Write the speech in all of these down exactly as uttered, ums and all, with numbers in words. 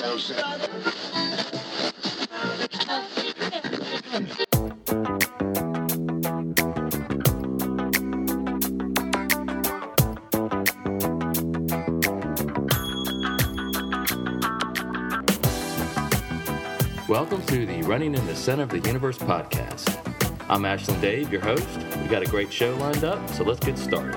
Welcome to the Running in the Center of the Universe podcast. I'm Ashland Dave, your host. We got a great show lined up, so let's get started.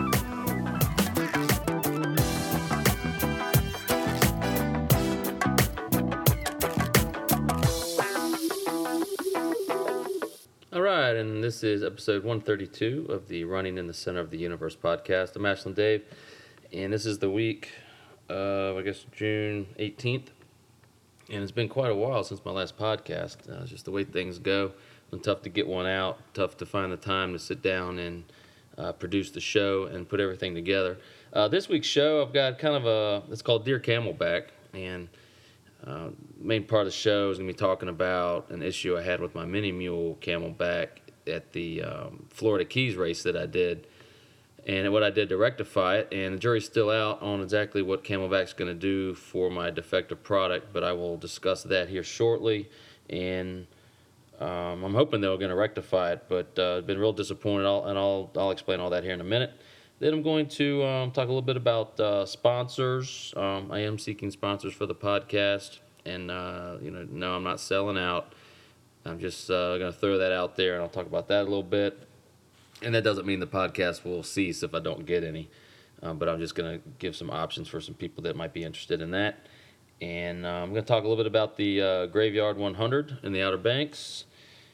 All right, and this is episode one thirty-two of the Running in the Center of the Universe podcast. I'm Ashland Dave, and this is the week of, I guess, June eighteenth. And it's been quite a while since my last podcast. Uh, just the way things go. It's been tough to get one out, tough to find the time to sit down and uh, produce the show and put everything together. Uh, this week's show, I've got kind of a, it's called Dear Camelback. And uh, main part of the show is going to be talking about an issue I had with my mini mule Camelback at the um, Florida Keys race that I did. And what I did to rectify it, and the jury's still out on exactly what Camelback's going to do for my defective product, but I will discuss that here shortly, and um, I'm hoping they're going to rectify it, but uh, I've been real disappointed, I'll, and I'll, I'll explain all that here in a minute. Then I'm going to um, talk a little bit about uh, sponsors. Um, I am seeking sponsors for the podcast, and uh, you know, no, I'm not selling out. I'm just uh, going to throw that out there, and I'll talk about that a little bit. And that doesn't mean the podcast will cease if I don't get any, um, but I'm just going to give some options for some people that might be interested in that. And uh, I'm going to talk a little bit about the uh, Graveyard one hundred in the Outer Banks.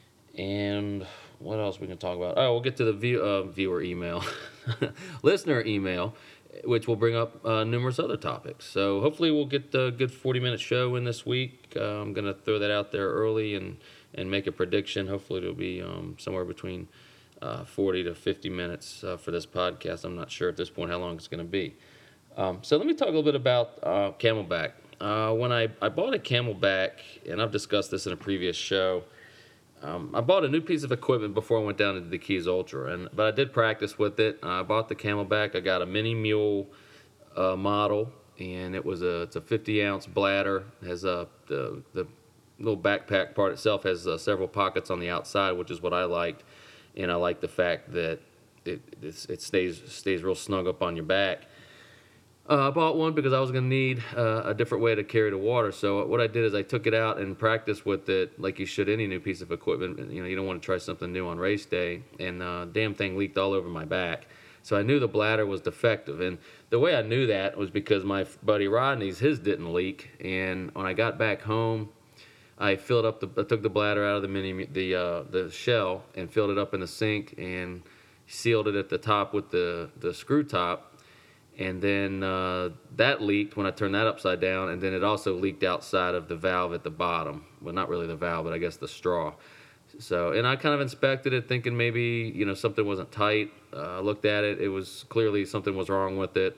And what else we can talk about? Oh, we'll get to the view, uh, viewer email, listener email, which will bring up uh, numerous other topics. So hopefully we'll get a good forty-minute show in this week. Uh, I'm going to throw that out there early and, and make a prediction. Hopefully it'll be um, somewhere between Uh, forty to fifty minutes uh, for this podcast. I'm not sure at this point how long it's going to be. Um, so let me talk a little bit about uh, Camelback. Uh, when I, I bought a Camelback, and I've discussed this in a previous show, um, I bought a new piece of equipment before I went down into the Keys Ultra, and but I did practice with it. Uh, I bought the Camelback. I got a mini mule uh, model, and it was a it's a fifty ounce bladder. It has a the the little backpack part itself has uh, several pockets on the outside, which is what I liked. And I like the fact that it it's, it stays stays real snug up on your back. Uh, I bought one because I was going to need uh, a different way to carry the water. So what I did is I took it out and practiced with it like you should any new piece of equipment. You know, you don't want to try something new on race day. And uh, damn thing leaked all over my back. So I knew the bladder was defective. And the way I knew that was because my buddy Rodney's, his didn't leak. And when I got back home, I filled up the, I took the bladder out of the mini, the uh, the shell and filled it up in the sink and sealed it at the top with the, the screw top. And then uh, that leaked when I turned that upside down, and then it also leaked outside of the valve at the bottom. Well, not really the valve, but I guess the straw. So, and I kind of inspected it thinking maybe, you know, something wasn't tight. I uh, looked at it. It was clearly something was wrong with it.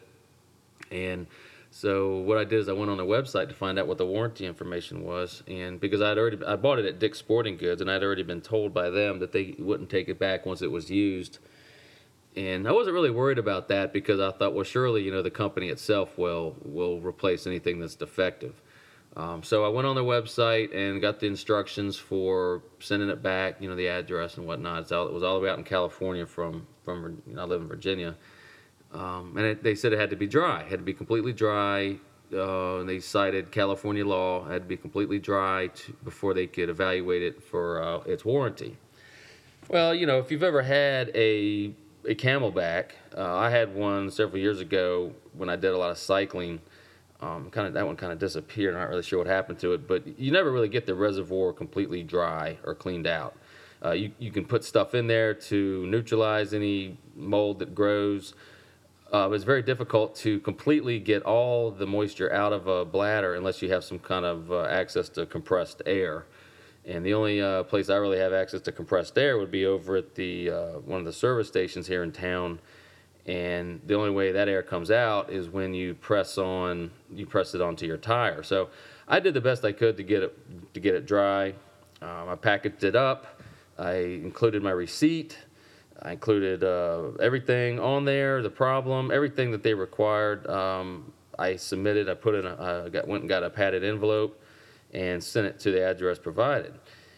And so what I did is I went on their website to find out what the warranty information was, and because I'd already I bought it at Dick's Sporting Goods, and I'd already been told by them that they wouldn't take it back once it was used, and I wasn't really worried about that because I thought, well, surely you know the company itself will will replace anything that's defective. Um, so I went on their website and got the instructions for sending it back, you know, the address and whatnot. It's all, it was all the way out in California from from you know, I live in Virginia. Um, and it, they said it had to be dry. It had to be completely dry. Uh, and they cited California law. It had to be completely dry to, before they could evaluate it for uh, its warranty. Well, you know, if you've ever had a a Camelback, uh, I had one several years ago when I did a lot of cycling. Um, kind of that one kind of disappeared. I'm not really sure what happened to it, but you never really get the reservoir completely dry or cleaned out. Uh, you you can put stuff in there to neutralize any mold that grows. Uh, it's very difficult to completely get all the moisture out of a bladder unless you have some kind of uh, access to compressed air. And the only uh, place I really have access to compressed air would be over at the uh, one of the service stations here in town. And the only way that air comes out is when you press on, you press it onto your tire. So I did the best I could to get it to get it dry. Um, I packaged it up. I included my receipt. I included uh, everything on there, the problem, everything that they required. Um, I submitted, I put in, a, I got, went and got a padded envelope and sent it to the address provided.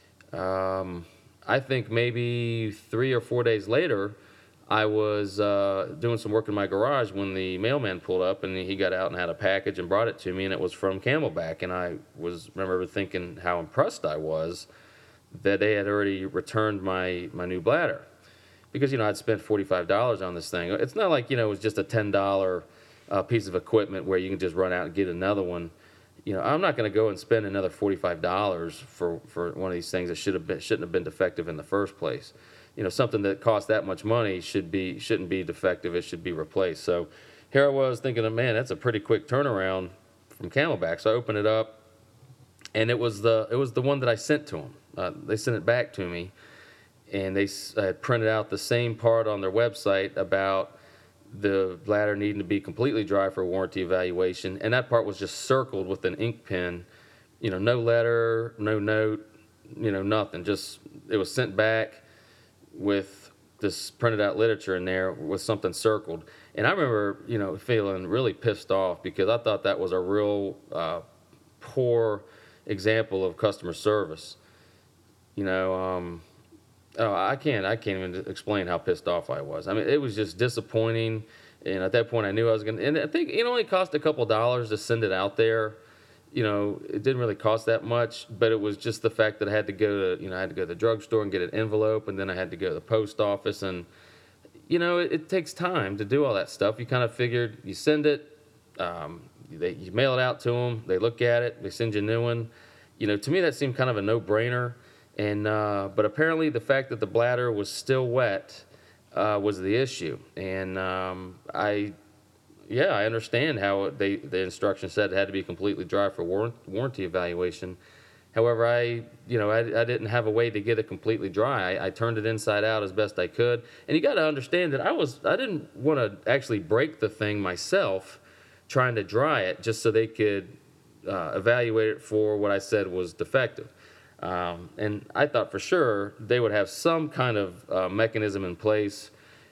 Um, I think maybe three or four days later, I was uh, doing some work in my garage when the mailman pulled up, and he got out and had a package and brought it to me, and it was from Camelback. And I was remember thinking how impressed I was that they had already returned my, my new bladder. Because, you know, I'd spent forty-five dollars on this thing. It's not like, you know, it was just a ten dollar uh, piece of equipment where you can just run out and get another one. You know, I'm not going to go and spend another forty-five dollars for, for one of these things that should have been, shouldn't have been defective in the first place. You know, something that costs that much money should be, shouldn't be defective. It should be replaced. So here I was thinking, of, man, that's a pretty quick turnaround from Camelback. So I opened it up, and it was the, it was the one that I sent to them. Uh, they sent it back to me. And they had printed out the same part on their website about the bladder needing to be completely dry for warranty evaluation. And that part was just circled with an ink pen. You know, no letter, no note, you know, nothing. Just, it was sent back with this printed out literature in there with something circled. And I remember, you know, feeling really pissed off because I thought that was a real uh, poor example of customer service. You know, um... Oh, I can't. I can't even explain how pissed off I was. I mean, it was just disappointing. And at that point, I knew I was going to. And I think it only cost a couple dollars to send it out there. You know, it didn't really cost that much, but it was just the fact that I had to go to, you know, I had to go to the drugstore and get an envelope, and then I had to go to the post office, and you know, it, it takes time to do all that stuff. You kind of figured you send it, um, they, you mail it out to them, they look at it, they send you a new one. You know, to me that seemed kind of a no-brainer. And uh, but apparently the fact that the bladder was still wet uh, was the issue. And um, I, yeah, I understand how they the instruction said it had to be completely dry for war- warranty evaluation. However, I, you know, I, I didn't have a way to get it completely dry. I, I turned it inside out as best I could. And you got to understand that I was I didn't want to actually break the thing myself, trying to dry it just so they could uh, evaluate it for what I said was defective. Um, and I thought for sure they would have some kind of uh, mechanism in place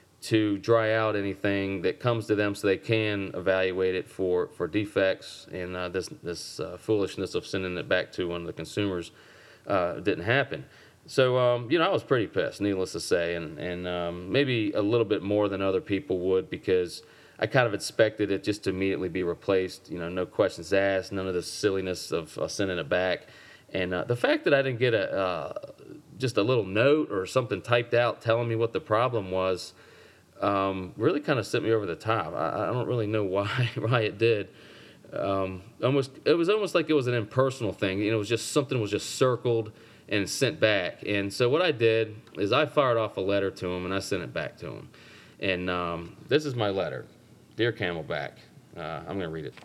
to dry out anything that comes to them so they can evaluate it for, for defects. And uh, this, this uh, foolishness of sending it back to one of the consumers uh, didn't happen. So, um, you know, I was pretty pissed, needless to say, and, and um, maybe a little bit more than other people would because I kind of expected it just to immediately be replaced, you know, no questions asked, none of the silliness of uh, sending it back. And uh, the fact that I didn't get a uh, just a little note or something typed out telling me what the problem was um, really kind of sent me over the top. I, I don't really know why why it did. Um, almost it was almost like it was an impersonal thing. You know, it was just something was just circled and sent back. And so what I did is I fired off a letter to him and I sent it back to him. And um, this is my letter, Dear Camelback. Uh, I'm going to read it.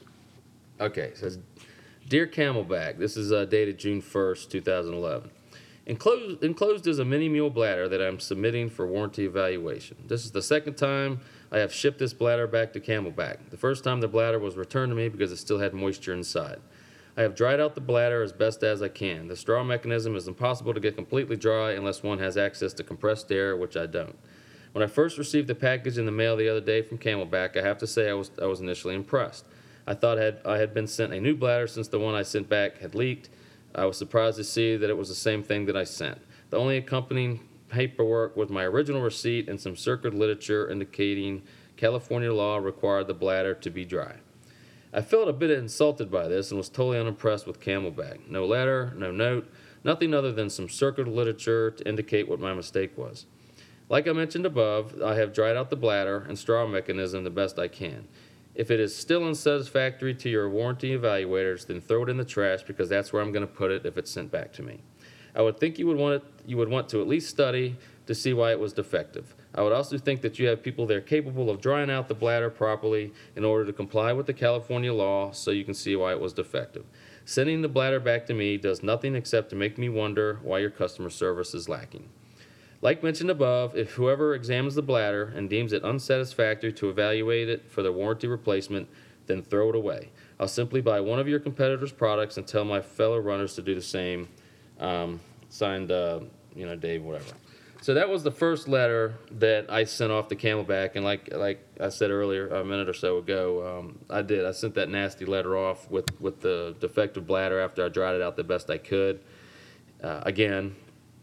Okay, it says. Dear Camelback, this is uh, dated June first, two thousand eleven. Enclosed, enclosed is a mini mule bladder that I'm submitting for warranty evaluation. This is the second time I have shipped this bladder back to Camelback. The first time the bladder was returned to me because it still had moisture inside. I have dried out the bladder as best as I can. The straw mechanism is impossible to get completely dry unless one has access to compressed air, which I don't. When I first received the package in the mail the other day from Camelback, I have to say I was, I was initially impressed. I thought had, I had been sent a new bladder since the one I sent back had leaked. I was surprised to see that it was the same thing that I sent. The only accompanying paperwork was my original receipt and some circular literature indicating California law required the bladder to be dry. I felt a bit insulted by this and was totally unimpressed with Camelback. No letter, no note, nothing other than some circular literature to indicate what my mistake was. Like I mentioned above, I have dried out the bladder and straw mechanism the best I can. If it is still unsatisfactory to your warranty evaluators, then throw it in the trash because that's where I'm going to put it if it's sent back to me. I would think you would want it, you would want to at least study to see why it was defective. I would also think that you have people there capable of drying out the bladder properly in order to comply with the California law so you can see why it was defective. Sending the bladder back to me does nothing except to make me wonder why your customer service is lacking. Like mentioned above, if whoever examines the bladder and deems it unsatisfactory to evaluate it for the warranty replacement, then throw it away. I'll simply buy one of your competitors' products and tell my fellow runners to do the same. Um, signed, uh, you know, Dave, whatever. So that was the first letter that I sent off to Camelback, and like like I said earlier, a minute or so ago, um, I did. I sent that nasty letter off with, with the defective bladder after I dried it out the best I could. Uh, again,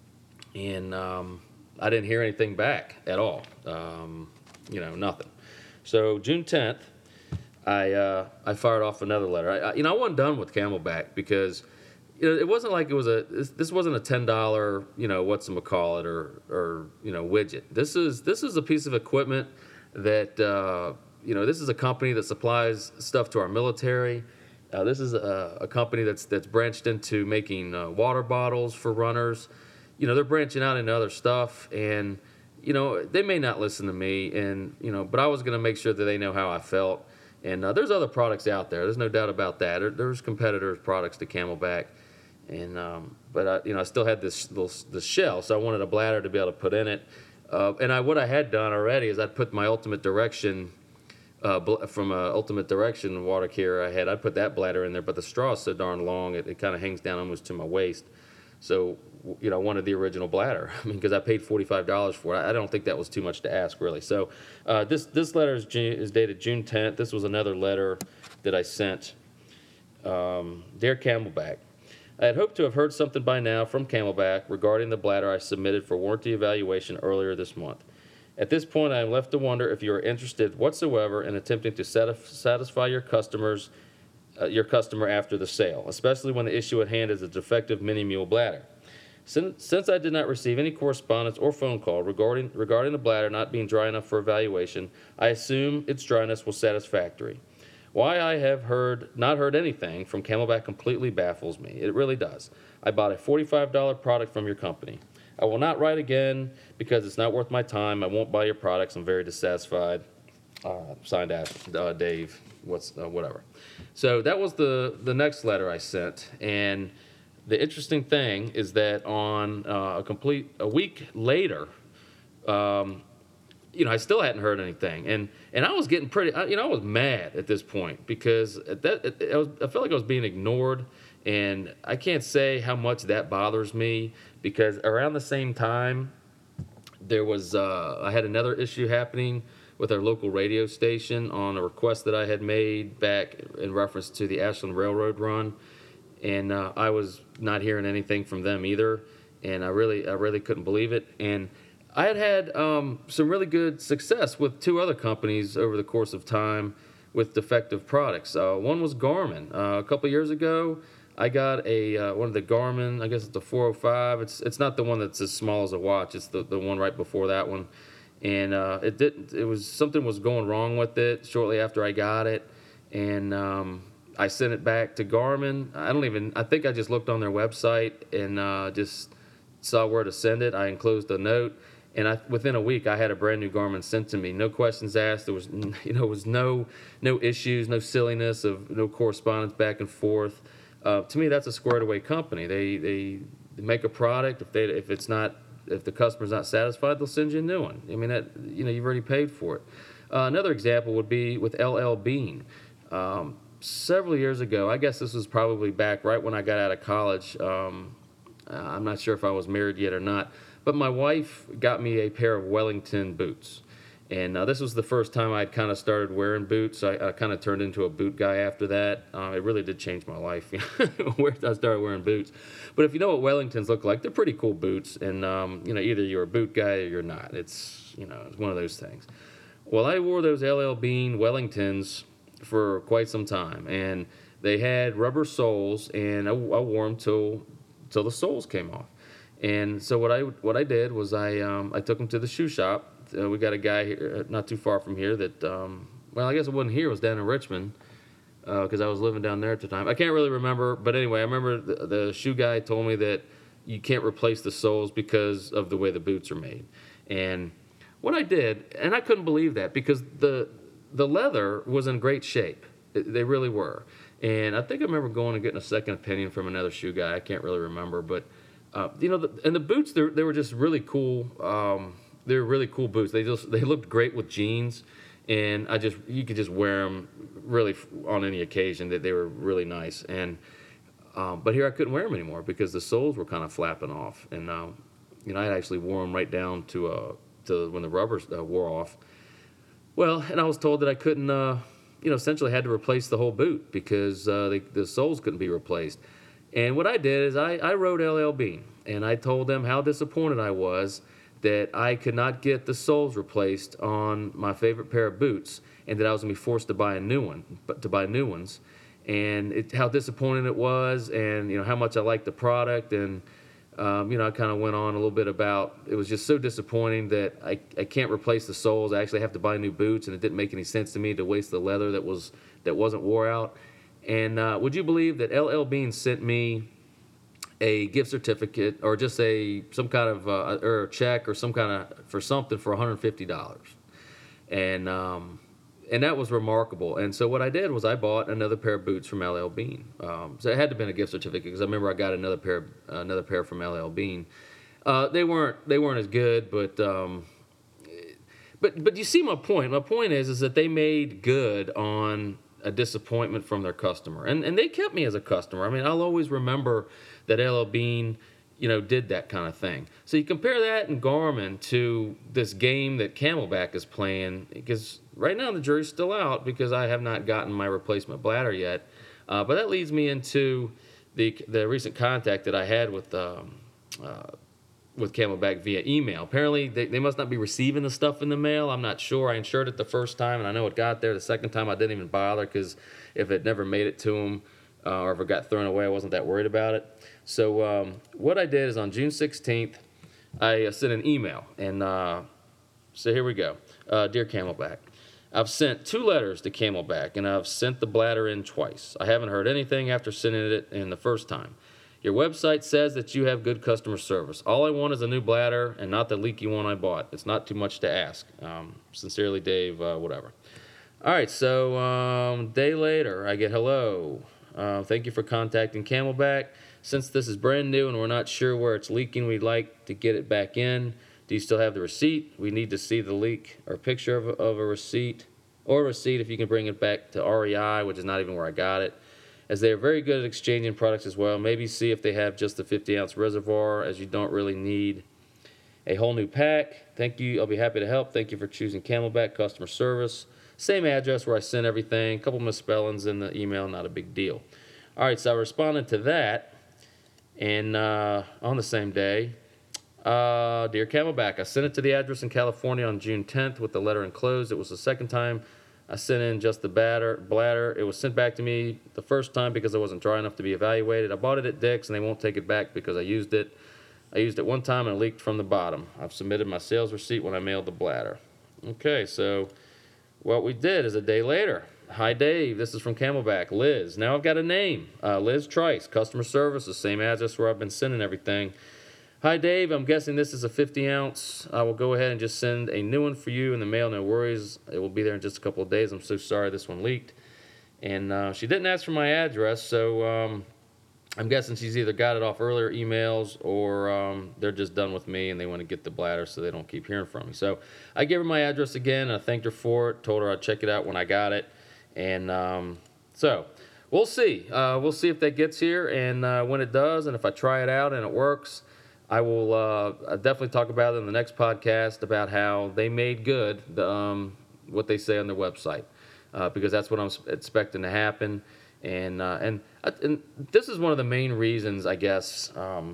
and um, I didn't hear anything back at all. Um, you know, nothing. So June tenth, I uh, I fired off another letter. I, I, you know, I wasn't done with Camelback because. You know, it wasn't like it was a. This, this wasn't a ten dollar, you know, whatchamacallit or or you know widget. This is this is a piece of equipment that uh, you know. This is a company that supplies stuff to our military. Uh, this is a, a company that's that's branched into making uh, water bottles for runners. You know, they're branching out into other stuff, and you know they may not listen to me, and you know, but I was going to make sure that they know how I felt. And uh, there's other products out there. There's no doubt about that. There, there's competitors' products to Camelback. And um, but I, you know, I still had this little this shell, so I wanted a bladder to be able to put in it. Uh, and I what I had done already is I'd put my Ultimate Direction uh, bl- from uh, Ultimate Direction water cure I had. I put that bladder in there, but the straw is so darn long it, it kind of hangs down almost to my waist. So you know, I wanted the original bladder. I mean, because I paid forty-five dollars for it. I don't think that was too much to ask, really. So uh, this this letter is, June, is dated June tenth. This was another letter that I sent. Um, Dear Camelback. I had hoped to have heard something by now from Camelback regarding the bladder I submitted for warranty evaluation earlier this month. At this point, I am left to wonder if you are interested whatsoever in attempting to satisfy your customers, uh, your customer after the sale, especially when the issue at hand is a defective mini mule bladder. Since, since I did not receive any correspondence or phone call regarding regarding the bladder not being dry enough for evaluation, I assume its dryness was satisfactory. Why I have heard not heard anything from Camelback completely baffles me. It really does. I bought a forty-five dollar product from your company. I will not write again because it's not worth my time. I won't buy your products. I'm very dissatisfied. Uh, signed, Ash, uh, Dave. What's uh, whatever. So that was the the next letter I sent, and the interesting thing is that on uh, a complete a week later. Um, You know, I still hadn't heard anything, and and I was getting pretty. You know, I was mad at this point because at that it, it was, I felt like I was being ignored, and I can't say how much that bothers me because around the same time, there was uh, I had another issue happening with our local radio station on a request that I had made back in reference to the Ashland Railroad run, and uh, I was not hearing anything from them either, and I really I really couldn't believe it, and I had had um, some really good success with two other companies over the course of time with defective products. Uh, one was Garmin. Uh, a couple years ago, I got a uh, one of the Garmin. I guess it's the four oh five. It's it's not the one that's as small as a watch. It's the, the one right before that one. And uh, it didn't. It was something was going wrong with it shortly after I got it, and um, I sent it back to Garmin. I don't even. I think I just looked on their website and uh, just saw where to send it. I enclosed a note. And I, within a week, I had a brand new Garmin sent to me. No questions asked. There was, you know, was no, no issues, no silliness of no correspondence back and forth. Uh, to me, that's a squared away company. They, they they make a product. If they if it's not if the customer's not satisfied, they'll send you a new one. I mean, that, you know, you've already paid for it. Uh, another example would be with L L Bean. Um, several years ago, I guess this was probably back right when I got out of college. Um, I'm not sure if I was married yet or not. But my wife got me a pair of Wellington boots. And uh, this was the first time I'd kind of started wearing boots. I, I kind of turned into a boot guy after that. Uh, it really did change my life. Where I started wearing boots. But if you know what Wellingtons look like, they're pretty cool boots. And, um, you know, either you're a boot guy or you're not. It's, you know, it's one of those things. Well, I wore those L L Bean Wellingtons for quite some time. And they had rubber soles, and I, I wore them till, till the soles came off. And so what I what I did was I um, I took them to the shoe shop. Uh, we got a guy here, not too far from here that um, well I guess it wasn't here. It was down in Richmond because uh, I was living down there at the time. I can't really remember, but anyway, I remember the, the shoe guy told me that you can't replace the soles because of the way the boots are made. And what I did, and I couldn't believe that because the the leather was in great shape. It, they really were. And I think I remember going and getting a second opinion from another shoe guy. I can't really remember, but. Uh, you know, the, and the boots, they they were just really cool. Um, they were really cool boots. They just they looked great with jeans, and I just you could just wear them really on any occasion. That they were really nice. And um, but here I couldn't wear them anymore because the soles were kind of flapping off. And uh, you know, I actually wore them right down to uh, to when the rubbers uh, wore off. Well, and I was told that I couldn't, uh, you know, essentially had to replace the whole boot because uh, the, the soles couldn't be replaced. And what I did is I, I wrote L L Bean, and I told them how disappointed I was that I could not get the soles replaced on my favorite pair of boots, and that I was going to be forced to buy a new one, but to buy new ones, and it, how disappointing it was, and you know how much I liked the product, and um, you know I kind of went on a little bit about it was just so disappointing that I, I can't replace the soles. I actually have to buy new boots, and it didn't make any sense to me to waste the leather that was that wasn't wore out. And uh, would you believe that L L Bean sent me a gift certificate or just a some kind of uh, or a check or some kind of for something for one hundred fifty dollars, and um, and that was remarkable. And so what I did was I bought another pair of boots from L L Bean. Um, so it had to have been a gift certificate because I remember I got another pair uh, another pair from L L Bean. Uh, they weren't they weren't as good, but um, but but you see my point. My point is is that they made good on a disappointment from their customer, and and they kept me as a customer. I mean, I'll always remember that L L Bean, you know, did that kind of thing. So you compare that in Garmin to this game that Camelback is playing, because right now the jury's still out because I have not gotten my replacement bladder yet. Uh, but that leads me into the the recent contact that I had with um, uh, with Camelback via email. Apparently, they, they must not be receiving the stuff in the mail. I'm not sure. I insured it the first time, and I know it got there. The second time, I didn't even bother because if it never made it to them uh, or if it got thrown away, I wasn't that worried about it. So um, what I did is on June sixteenth, I uh, sent an email. And uh, so here we go. Uh, Dear Camelback, I've sent two letters to Camelback, and I've sent the bladder in twice. I haven't heard anything after sending it in the first time. Your website says that you have good customer service. All I want is a new bladder and not the leaky one I bought. It's not too much to ask. Um, sincerely, Dave, uh, whatever. All right, so um, day later, I get, hello. Uh, thank you for contacting Camelback. Since this is brand new and we're not sure where it's leaking, we'd like to get it back in. Do you still have the receipt? We need to see the leak or picture of a, of a receipt or a receipt if you can bring it back to R E I, which is not even where I got it, as they are very good at exchanging products as well. Maybe see if they have just the fifty ounce reservoir, as you don't really need a whole new pack. Thank you. I'll be happy to help. Thank you for choosing Camelback customer service. Same address where I sent everything. A couple misspellings in the email, not a big deal. All right, so I responded to that, and uh, on the same day, uh, Dear Camelback, I sent it to the address in California on June tenth with the letter enclosed. It was the second time I sent in just the batter, bladder. It was sent back to me the first time because it wasn't dry enough to be evaluated. I bought it at Dick's, and they won't take it back because I used it. I used it one time, and it leaked from the bottom. I've submitted my sales receipt when I mailed the bladder. Okay, so what we did is a day later. Hi, Dave. This is from Camelback. Liz. Now I've got a name. Uh, Liz Trice, customer service, the same address where I've been sending everything. Hi, Dave. I'm guessing this is a fifty ounce. I will go ahead and just send a new one for you in the mail. No worries. It will be there in just a couple of days. I'm so sorry this one leaked. And uh, she didn't ask for my address, so um, I'm guessing she's either got it off earlier emails or um, they're just done with me and they want to get the bladder so they don't keep hearing from me. So I gave her my address again, and I thanked her for it, told her I'd check it out when I got it. And um, so we'll see. Uh, we'll see if that gets here, and uh, when it does, and if I try it out and it works, I will uh, definitely talk about it in the next podcast about how they made good the, um, what they say on their website, uh, because that's what I'm expecting to happen. And uh, and and this is one of the main reasons, I guess, um,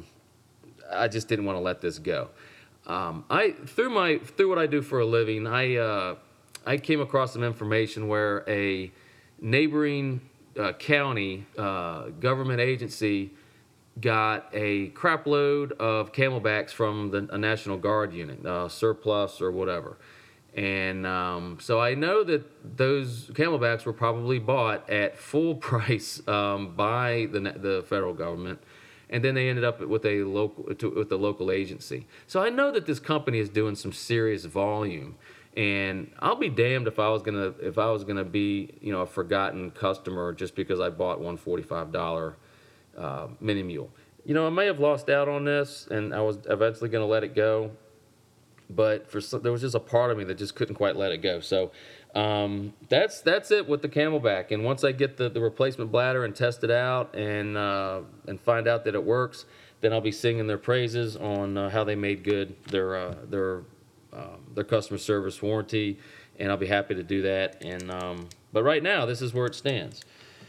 I just didn't want to let this go. Um, I through my through what I do for a living, I uh, I came across some information where a neighboring uh, county uh, government agency got a crap load of Camelbacks from the a National Guard unit, uh, surplus or whatever. And um, so I know that those Camelbacks were probably bought at full price um, by the the federal government, and then they ended up with a local to, with the local agency. So I know that this company is doing some serious volume, and I'll be damned if I was gonna if I was gonna be you know a forgotten customer just because I bought one forty-five dollar uh, mini mule. You know, I may have lost out on this, and I was eventually gonna let it go. But for some, there was just a part of me that just couldn't quite let it go. So um, that's that's it with the Camelback. And once I get the, the replacement bladder and test it out and uh, and find out that it works, then I'll be singing their praises on uh, how they made good their uh, their um, their customer service warranty, and I'll be happy to do that. And um, but right now, this is where it stands.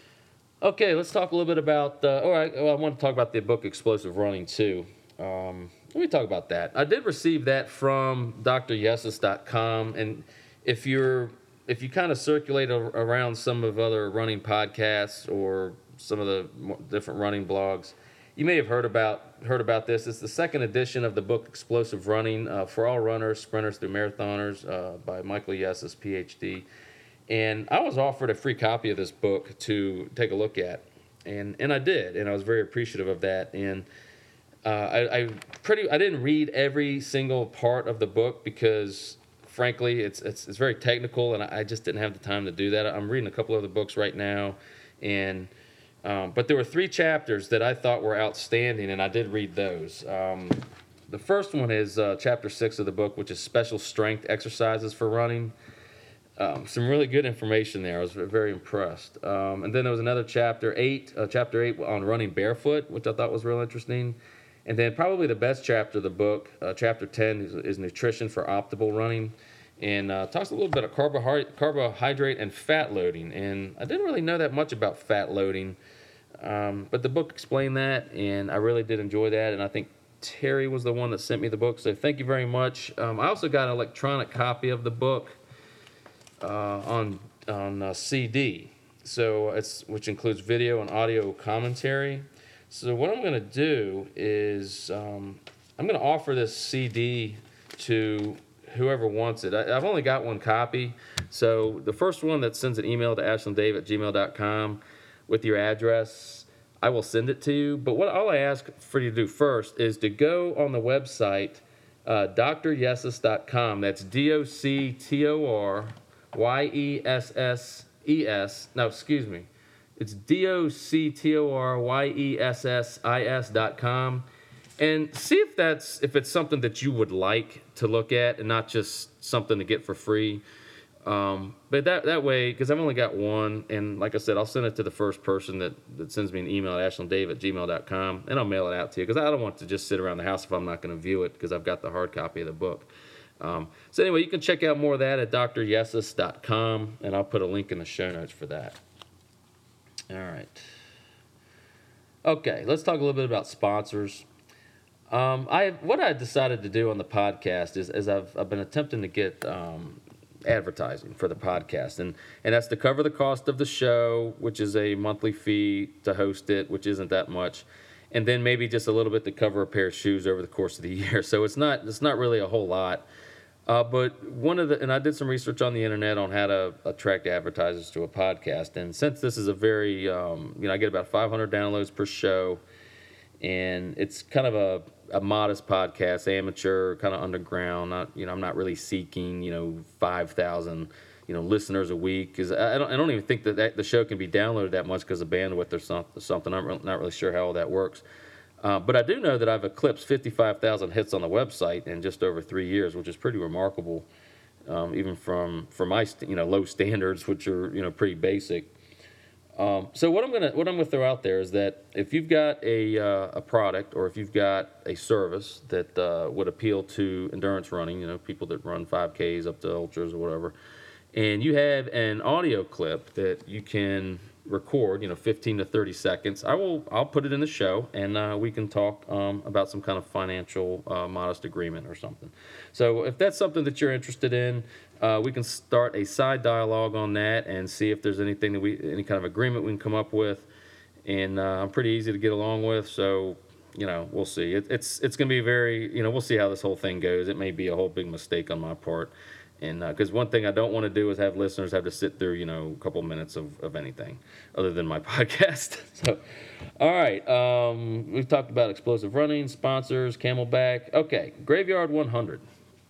Okay, let's talk a little bit about. Uh, all right, well, I want to talk about the book Explosive Running too. Um, let me talk about that. I did receive that from D R yessis dot com, and if you're if you kind of circulate a, around some of other running podcasts or some of the different running blogs, you may have heard about heard about this. It's the second edition of the book Explosive Running uh, for all runners, sprinters through marathoners uh, by Michael Yessis, P H D. And I was offered a free copy of this book to take a look at, and and I did, and I was very appreciative of that. And uh, I, I pretty I didn't read every single part of the book because, frankly, it's it's it's very technical, and I just didn't have the time to do that. I'm reading a couple of the books right now, and um, but there were three chapters that I thought were outstanding, and I did read those. Um, the first one is uh, chapter six of the book, which is special strength exercises for running. Um, some really good information there. I was very impressed. Um, and then there was another chapter eight, uh, chapter eight on running barefoot, which I thought was real interesting. And then probably the best chapter of the book, uh, chapter ten, is, is nutrition for optimal running, and uh, talks a little bit of carbohydrate, carbohydrate and fat loading. And I didn't really know that much about fat loading, um, but the book explained that, and I really did enjoy that. And I think Terry was the one that sent me the book, so thank you very much. Um, I also got an electronic copy of the book. Uh, on on uh, C D, so it's which includes video and audio commentary. So what I'm going to do is um, I'm going to offer this C D to whoever wants it. I, I've only got one copy, so the first one that sends an email to ashlandave at gmail dot com with your address, I will send it to you. But what all I ask for you to do first is to go on the website uh, D R yessis dot com. That's D O C T O R Y E S S E S, no, excuse me, it's D O C T O R Y E S S I S dot com, and see if that's, if it's something that you would like to look at and not just something to get for free. Um, but that that way, because I've only got one, and like I said, I'll send it to the first person that, that sends me an email at ashlandave at gmail dot com, and I'll mail it out to you, because I don't want to just sit around the house if I'm not going to view it, because I've got the hard copy of the book. Um, so anyway, you can check out more of that at D R yessis dot com, and I'll put a link in the show notes for that. All right. Okay, let's talk a little bit about sponsors. Um, I what I decided to do on the podcast is, is I've I've been attempting to get um, advertising for the podcast, and and that's to cover the cost of the show, which is a monthly fee to host it, which isn't that much. And then maybe just a little bit to cover a pair of shoes over the course of the year. So it's not it's not really a whole lot. Uh, but one of the, and I did some research on the internet on how to attract advertisers to a podcast. And since this is a very, um, you know, I get about five hundred downloads per show, and it's kind of a, a modest podcast, amateur, kind of underground. Not, you know, I'm not really seeking, you know, five thousand, you know, listeners a week, because I don't, I don't even think that, that the show can be downloaded that much because of bandwidth or something. I'm not really sure how all that works. Uh, but I do know that I've eclipsed fifty-five thousand hits on the website in just over three years, which is pretty remarkable, um, even from for my you know low standards, which are you know pretty basic. Um, so what I'm gonna what I'm gonna throw out there is that if you've got a uh, a product, or if you've got a service that uh, would appeal to endurance running, you know people that run five Ks up to ultras or whatever, and you have an audio clip that you can record, you know, fifteen to thirty seconds, I will, I'll put it in the show, and uh, we can talk um, about some kind of financial uh, modest agreement or something. So if that's something that you're interested in, uh, we can start a side dialogue on that and see if there's anything that we, any kind of agreement we can come up with. And uh, I'm pretty easy to get along with, so you know, we'll see. It, it's it's going to be very, you know, we'll see how this whole thing goes. It may be a whole big mistake on my part. And because uh, one thing I don't want to do is have listeners have to sit through, you know, a couple minutes of, of anything other than my podcast. So, all right. Um, we've talked about explosive running, sponsors, Camelback. Okay, Graveyard one hundred.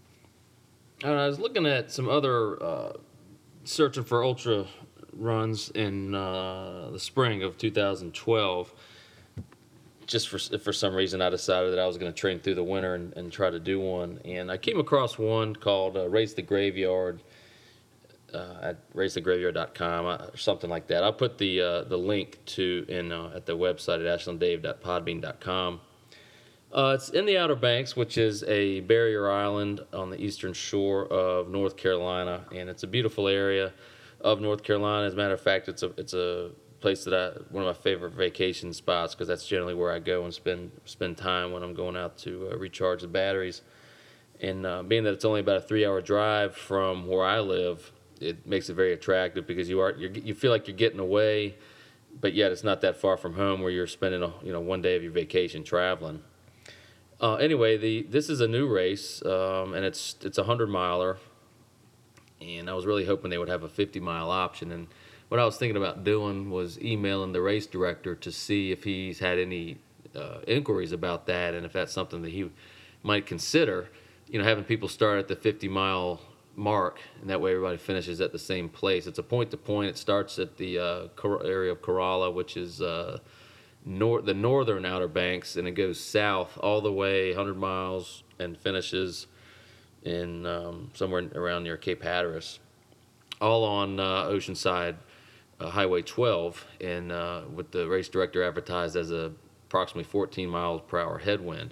Uh, I was looking at some other uh, searching for ultra runs in uh, the spring of two thousand twelve. Just for for some reason, I decided that I was going to train through the winter and, and try to do one. And I came across one called uh, Race the Graveyard uh, at race the graveyard dot com or something like that. I'll put the uh, the link to in uh, at the website at ashlandave dot podbean dot com. Uh, it's in the Outer Banks, which is a barrier island on the eastern shore of North Carolina, and it's a beautiful area of North Carolina. As a matter of fact, it's a it's a place that I one of my favorite vacation spots because that's generally where I go and spend spend time when I'm going out to uh, recharge the batteries. And uh, being that it's only about a three-hour drive from where I live, it makes it very attractive because you are you're, you feel like you're getting away, but yet it's not that far from home where you're spending a, you know one day of your vacation traveling. Uh, anyway, the this is a new race, um, and it's it's a hundred miler, and I was really hoping they would have a fifty mile option. And what I was thinking about doing was emailing the race director to see if he's had any uh, inquiries about that, and if that's something that he might consider. You know, having people start at the fifty mile mark, and that way everybody finishes at the same place. It's a point to point. It starts at the uh, area of Corolla, which is uh, nor- the northern Outer Banks, and it goes south all the way one hundred miles and finishes in um, somewhere around near Cape Hatteras, all on uh, Oceanside uh, Highway twelve, and uh, with the race director advertised as a approximately fourteen miles per hour headwind.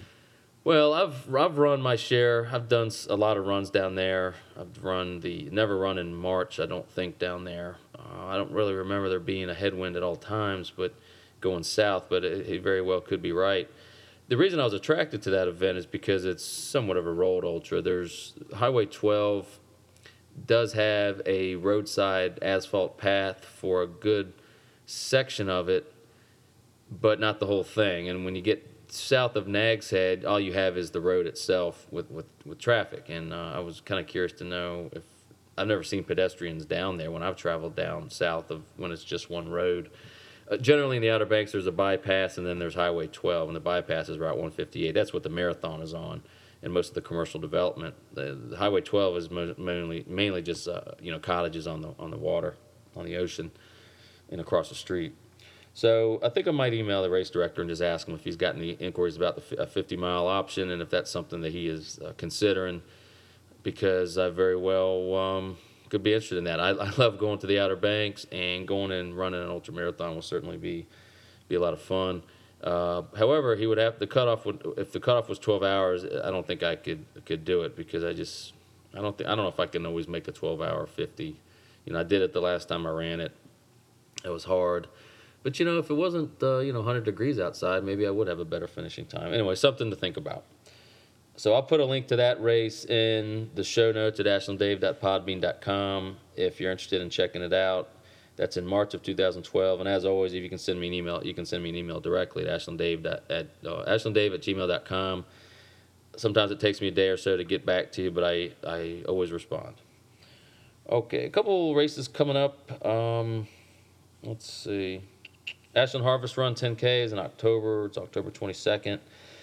Well, I've I've run my share. I've done a lot of runs down there. I've run the never run in March, I don't think, down there. Uh, I don't really remember there being a headwind at all times, but going south. But it, it very well could be right. The reason I was attracted to that event is because it's somewhat of a road ultra. There's Highway twelve does have a roadside asphalt path for a good section of it, but not the whole thing. And when you get south of Nags Head, all you have is the road itself with, with, with traffic. And uh, I was kind of curious to know if I've never seen pedestrians down there when I've traveled down south of when it's just one road. Uh, generally in the Outer Banks, there's a bypass, and then there's Highway twelve, and the bypass is Route one fifty-eight. That's what the marathon is on, and most of the commercial development. The, the Highway twelve is mo- mainly mainly just uh, you know cottages on the on the water, on the ocean, and across the street. So I think I might email the race director and just ask him if he's got any inquiries about the fifty mile option and if that's something that he is uh, considering, because I very well um, could be interested in that. I, I love going to the Outer Banks, and going and running an ultra marathon will certainly be be a lot of fun. Uh, however, he would have the cutoff would if the cutoff was twelve hours. I don't think I could could do it because I just I don't think I don't know if I can always make a twelve hour fifty. You know, I did it the last time I ran it. It was hard. But, you know, if it wasn't, uh, you know, one hundred degrees outside, maybe I would have a better finishing time. Anyway, something to think about. So I'll put a link to that race in the show notes at ashland dave dot podbean dot com if you're interested in checking it out. That's in March of two thousand twelve. And as always, if you can send me an email, you can send me an email directly at ashlanddave at, uh, ashlanddave at gmail dot com. Sometimes it takes me a day or so to get back to you, but I, I always respond. Okay, a couple races coming up. Um, let's see. Ashland Harvest Run ten K is in October. It's October twenty-second.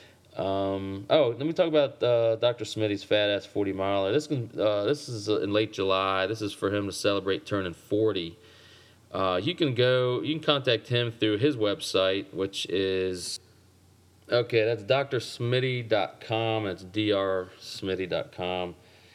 Um, oh, let me talk about uh, Doctor Smitty's Fat Ass forty miler. This can, uh, this is in late July. This is for him to celebrate turning forty. Uh, you can go. You can contact him through his website, which is okay. That's d r smitty dot com. It's d r smitty dot com.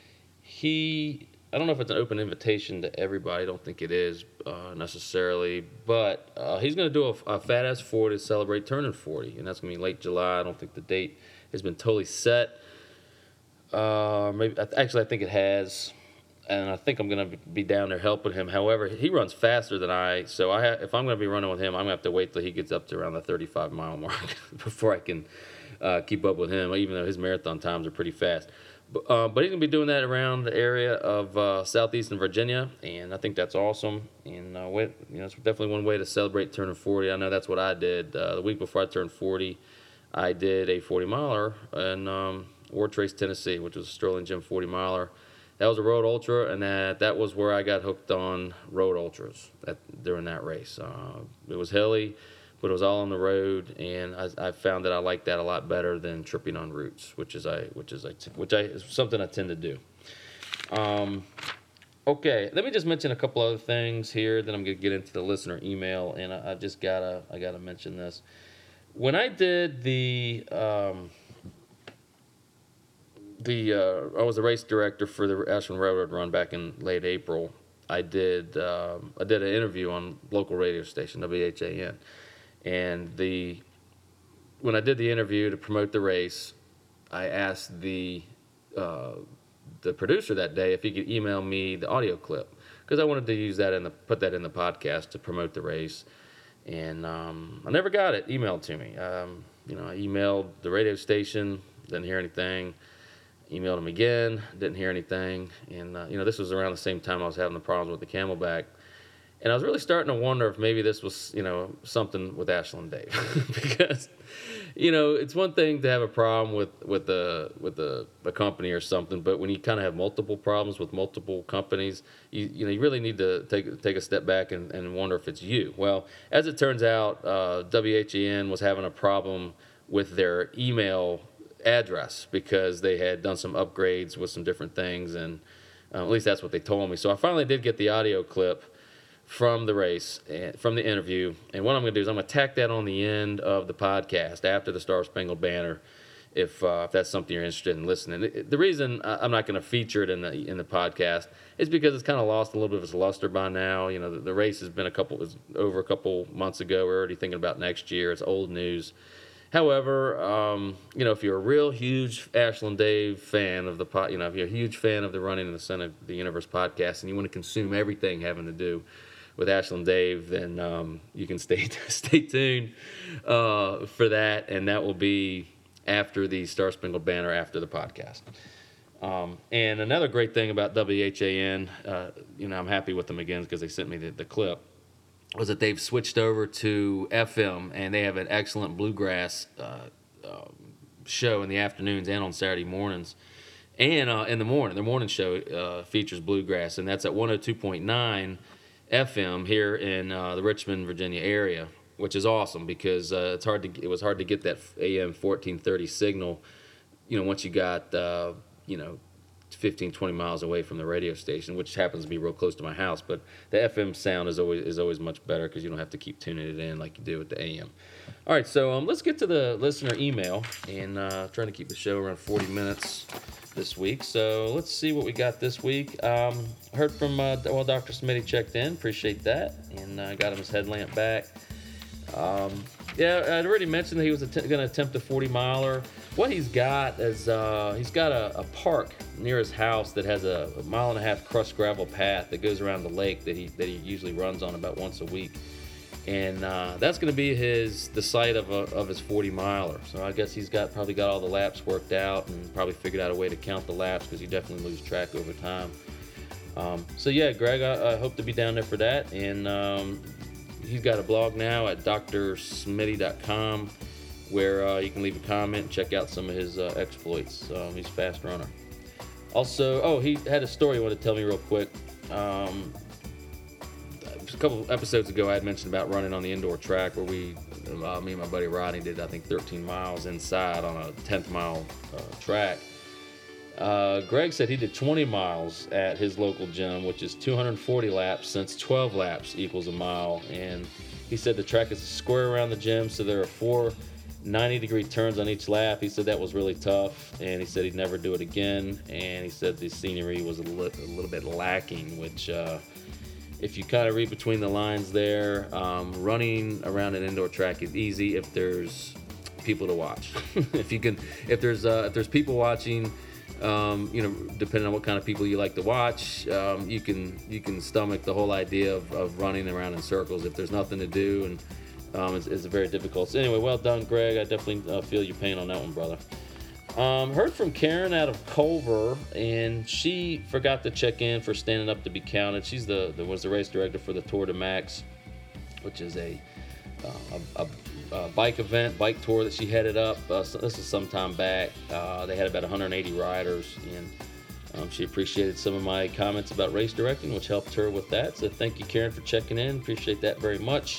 He. I don't know if it's an open invitation to everybody. I don't think it is uh, necessarily. But uh, he's going to do a, a Fat Ass forty to celebrate turning forty. And that's going to be late July. I don't think the date has been totally set. Uh, maybe Actually, I think it has. And I think I'm going to be down there helping him. However, he runs faster than I. So I ha- if I'm going to be running with him, I'm going to have to wait till he gets up to around the thirty-five mile mark before I can uh, keep up with him, even though his marathon times are pretty fast. Uh, but he's going to be doing that around the area of uh, southeastern Virginia, and I think that's awesome. And uh, wait, you know, it's definitely one way to celebrate turning forty. I know that's what I did. Uh, the week before I turned forty, I did a forty miler in um, Ord Trace, Tennessee, which was a Sterling Gym forty miler. That was a road ultra, and that, that was where I got hooked on road ultras at, during that race. Uh, it was hilly, but it was all on the road, and I, I found that I like that a lot better than tripping on routes, which is I which is I which I is something I tend to do. Um, okay, let me just mention a couple other things here. Then I'm gonna get into the listener email, and I, I just gotta I gotta mention this. When I did the um, the uh, I was the race director for the Ashland Railroad Run back in late April. I did um, I did an interview on local radio station W H A N. And the when I did the interview to promote the race, I asked the uh, the producer that day if he could email me the audio clip, because I wanted to use that in the put that in the podcast to promote the race, and um, I never got it emailed to me. Um, you know, I emailed the radio station, didn't hear anything. Emailed them again, didn't hear anything, and uh, you know, this was around the same time I was having the problems with the Camelback, and I was really starting to wonder if maybe this was, you know, something with Ashlyn Dave, because, you know, it's one thing to have a problem with with the with the a company or something, but when you kind of have multiple problems with multiple companies, you you know, you really need to take take a step back and, and wonder if it's you. Well, as it turns out, uh, W H A N was having a problem with their email address because they had done some upgrades with some different things, and uh, at least that's what they told me. So I finally did get the audio clip from the race, and from the interview, and what I'm going to do is I'm going to tack that on the end of the podcast after the Star Spangled Banner, if uh, if that's something you're interested in listening. The reason I'm not going to feature it in the in the podcast is because it's kind of lost a little bit of its luster by now. You know, the, the race has been a couple was over a couple months ago. We're already thinking about next year. It's old news. However, um, you know, if you're a real huge Ashlyn Dave fan of the pod, you know, if you're a huge fan of the Running in the Center of the Universe podcast, and you want to consume everything having to do with Ashlyn Dave, then um, you can stay stay tuned uh, for that, and that will be after the Star Spangled Banner, after the podcast. Um, and another great thing about W H A N, uh, you know, I'm happy with them again because they sent me the, the clip, was that they've switched over to F M, and they have an excellent bluegrass uh, uh, show in the afternoons and on Saturday mornings. And uh, in the morning, their morning show uh, features bluegrass, and that's at one oh two point nine F M here in uh, the Richmond, Virginia area, which is awesome because uh, it's hard to it was hard to get that A M fourteen thirty signal, you know, once you got uh, you know, fifteen, twenty miles away from the radio station, which happens to be real close to my house. But the F M sound is always is always much better because you don't have to keep tuning it in like you do with the A M. All right, so um, let's get to the listener email, and uh, trying to keep the show around forty minutes this week. So let's see what we got this week. Um, heard from, uh, well, Doctor Smitty checked in. Appreciate that. And uh, got him his headlamp back. Um, yeah, I'd already mentioned that he was att- going to attempt a forty miler. What he's got is uh, he's got a, a park near his house that has a, a mile and a half crushed gravel path that goes around the lake that he that he usually runs on about once a week. And uh, that's going to be his the site of a, of his forty miler. So I guess he's got probably got all the laps worked out and probably figured out a way to count the laps because you definitely lose track over time. Um, so yeah, Greg, I, I hope to be down there for that. And um, he's got a blog now at D R smitty dot com where uh, you can leave a comment and check out some of his uh, exploits. Um, he's a fast runner. Also, oh, he had a story he wanted to tell me real quick. Um, a couple episodes ago, I had mentioned about running on the indoor track where we, uh, me and my buddy Rodney did, I think, thirteen miles inside on a tenth mile uh, track. Uh, Greg said he did twenty miles at his local gym, which is two hundred forty laps, since twelve laps equals a mile. And he said the track is a square around the gym, so there are four ninety degree turns on each lap. He said that was really tough, and he said he'd never do it again. And he said the scenery was a, li- a little bit lacking, which uh, if you kind of read between the lines there, um, running around an indoor track is easy if there's people to watch. if you can, if there's uh, if there's people watching, um, you know, depending on what kind of people you like to watch, um, you can you can stomach the whole idea of, of running around in circles. If there's nothing to do, and um, it's, it's very difficult. So anyway, well done, Greg. I definitely uh, feel your pain on that one, brother. Um, heard from Karen out of Culver, and she forgot to check in for Standing Up to Be Counted. She's the, the was the race director for the Tour de Max, which is a uh, a, a, a bike event, bike tour that she headed up. Uh, so this is some time back. Uh, they had about one hundred eighty riders, and um, she appreciated some of my comments about race directing, which helped her with that. So thank you, Karen, for checking in. Appreciate that very much.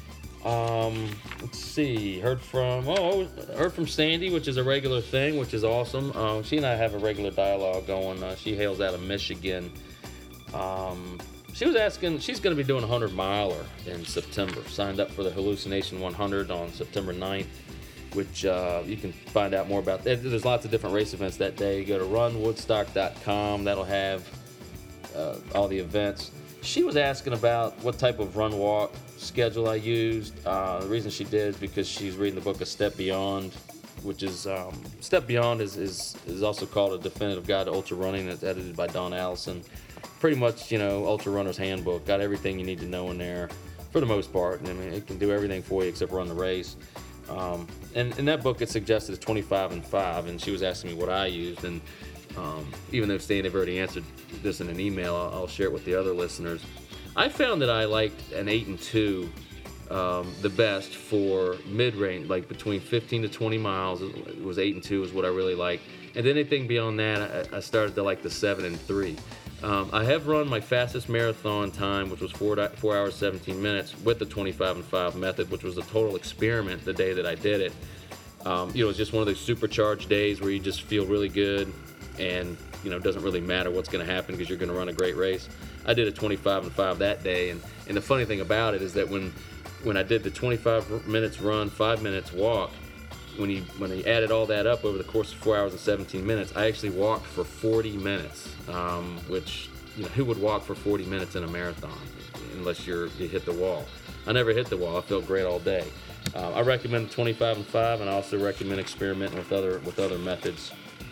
Um, let's see, heard from, oh, heard from Sandy, which is a regular thing, which is awesome. Um, she and I have a regular dialogue going. Uh, she hails out of Michigan. Um, she was asking, she's going to be doing a hundred miler in September. Signed up for the Hallucination one hundred on September ninth, which, uh, you can find out more about. There's lots of different race events that day. Go to run woodstock dot com. That'll have, uh, all the events. she was asking about what type of run walk schedule I used. Uh, the reason she did is because she's reading the book A Step Beyond, which is um, Step Beyond is, is is also called A Definitive Guide to Ultra Running. It's edited by Don Allison. Pretty much, you know, Ultra Runner's Handbook. Got everything you need to know in there for the most part. I mean, it can do everything for you except run the race. Um, and in that book, it suggested a twenty-five and five, and she was asking me what I used. And um, even though Stan have already answered this in an email, I'll, I'll share it with the other listeners. I found that I liked an eight and two um, the best for mid-range, like between fifteen to twenty miles. It was eight and two is what I really liked. And then anything beyond that, I, I started to like the seven and three. Um, I have run my fastest marathon time, which was four, four hours, seventeen minutes, with the twenty-five and five method, which was a total experiment the day that I did it. Um, you know, it's just one of those supercharged days where you just feel really good and, you know, it doesn't really matter what's going to happen because you're going to run a great race. I did a twenty-five and five that day, and, and the funny thing about it is that when when I did the twenty-five minutes run, five minutes walk, when he when he added all that up over the course of four hours and seventeen minutes, I actually walked for forty minutes, um, which, you know, who would walk for forty minutes in a marathon unless you're you hit the wall? I never hit the wall. I felt great all day. Uh, I recommend the twenty-five and five, and I also recommend experimenting with other with other methods.